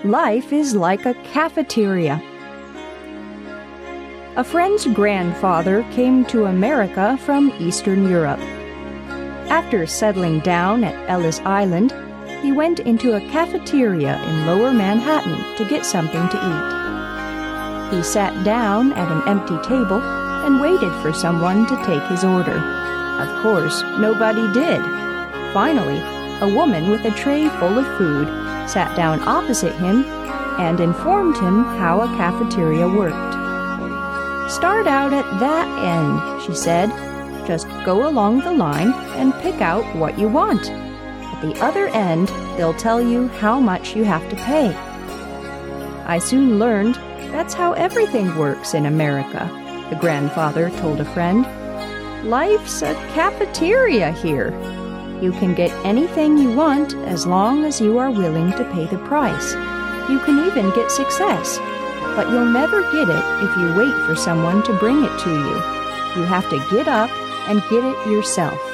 Life is like a cafeteria. A friend's grandfather came to America from Eastern Europe. After settling down at Ellis Island, he went into a cafeteria in Lower Manhattan to get something to eat. He sat down at an empty table and waited for someone to take his order. Of course, nobody did. Finally, a woman with a tray full of food sat down opposite him and informed him how a cafeteria worked. "Start out at that end," she said. "Just go along the line and pick out what you want. At the other end, they'll tell you how much you have to pay." "I soon learned that's how everything works in America," the grandfather told a friend. "Life's a cafeteria here. You can get anything you want as long as you are willing to pay the price. You can even get success, but you'll never get it if you wait for someone to bring it to you. You have to get up and get it yourself."